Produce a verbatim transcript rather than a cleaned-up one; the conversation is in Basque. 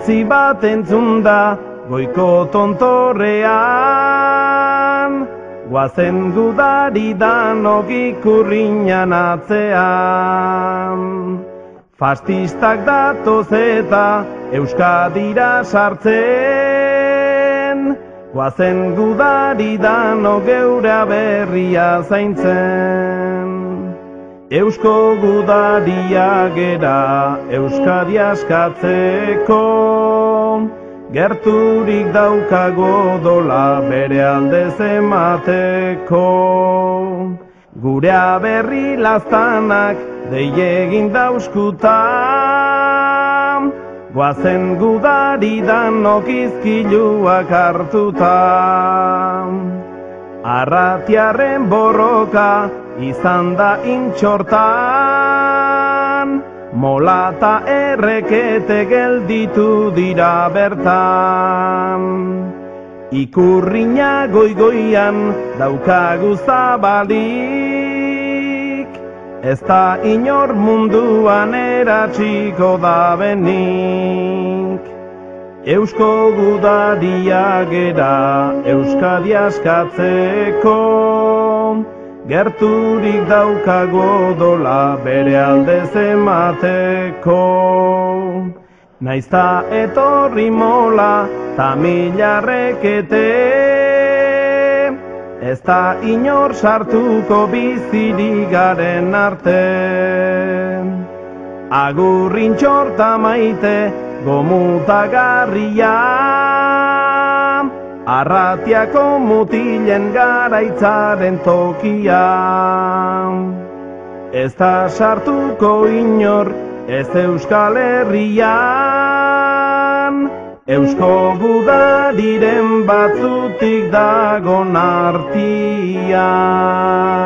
Ontzi bat entzun da goiko tontorrean, guazen gudari danok ikurriñan atzean. Fastistak datoz eta Euskadira sartzen, guazen gudari danok geure berria zaintzen. Eusko gudaria gera Euskadi askatzeko, gerturik daukago dola bere aldez emateko. Gure aberri laztanak dei egin dauskuta, guazen gudari danok izkiluak hartuta. Arratiarren borroka izan da intxortan, molata errekete gelditu dira bertan. Ikurriña goigoian daukagu zabalik, ez da inor munduan eratsiko da benik. Eusko gudaria gera Euskadi askatzeko, gerturik daukago dola bere aldez emateko. Naizta etorri mola ta milarrekete, ez da inor sartuko bizirik garen arte. Agurrin txorta maite gomutagarria, Arratiako mutilen garaitzaren tokia. Ez da sartuko inor ez Euskal Herrian, Eusko gudariren batzutik dagon artian.